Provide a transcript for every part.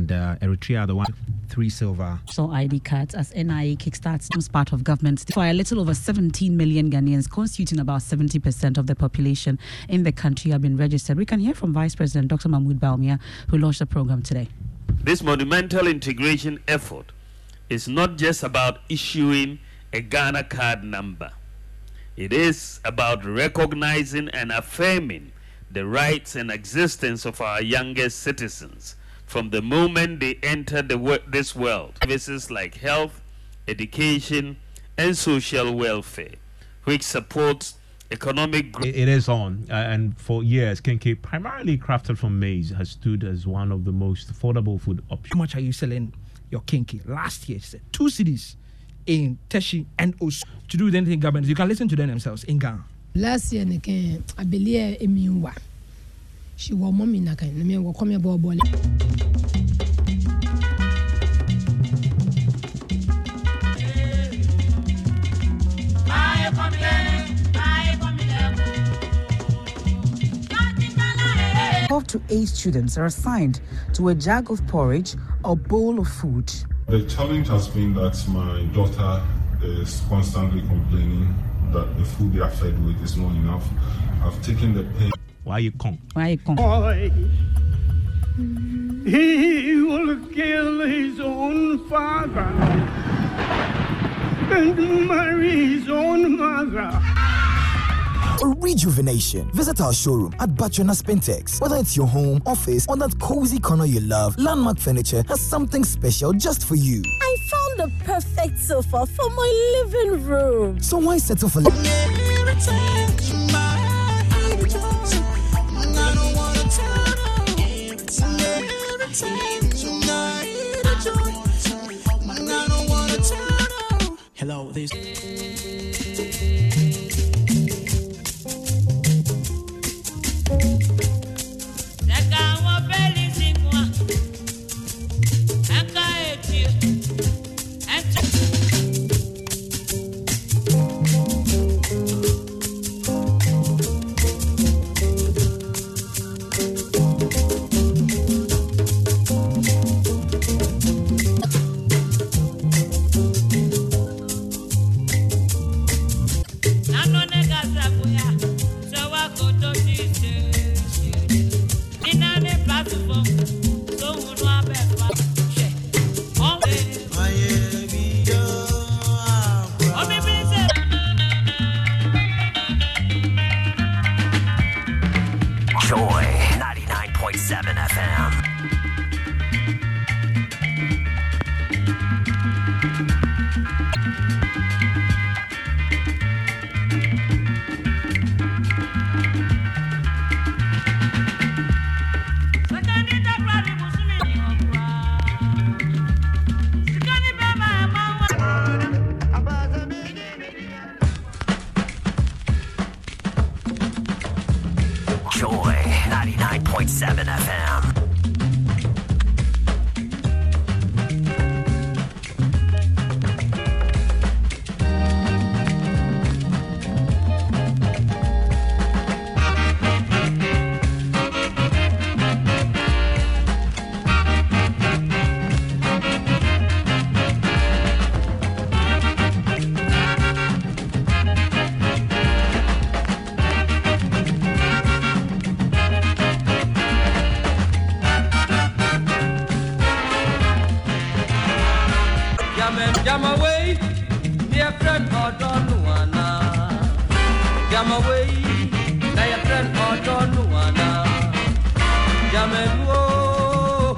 and Eritrea, the one 3 silver. So ID cards as NIA kickstarts as part of government for a little over 17 million Ghanaians, constituting about 70% of the population in the country, have been registered. We can hear from Vice President Dr. Mahmoud Bawumia, who launched the program today. This monumental integration effort is not just about issuing a Ghana card number. It is about recognizing and affirming the rights and existence of our youngest citizens from the moment they enter this world. Services like health, education, and social welfare, which supports economic growth. It is on, and for years, Kenkey, primarily crafted from maize, has stood as one of the most affordable food options. How much are you selling your Kenkey? Last year, 2 cities in Teshi and Osu to do with anything government. You can listen to them themselves in Ghana. Last year, I believe Emiwa. She was mommy Naka, and me will come about. Up to 8 students are assigned to a jug of porridge or bowl of food. The challenge has been that my daughter is constantly complaining that the food they are fed with is not enough. I've taken the pain. Why you come? Boy, he will kill his own father and marry his own mother. Rejuvenation. Visit our showroom at Batrona Spintex. Whether it's your home, office, or that cozy corner you love, Landmark Furniture has something special just for you. I found the perfect sofa for my living room. So why settle for Hello, this Joy 99.7 FM. Joy 99.7 FM. Jam away, dear friend, or don't wanna. Jam away, dear friend, or don't wanna. Jamenwo,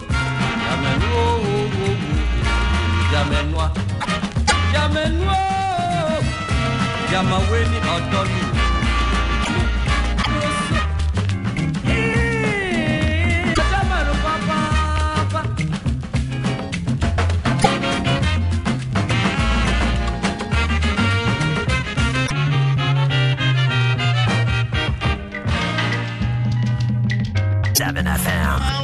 Jamenwa, Jamenwo, Jam away, or don't. 7 FM.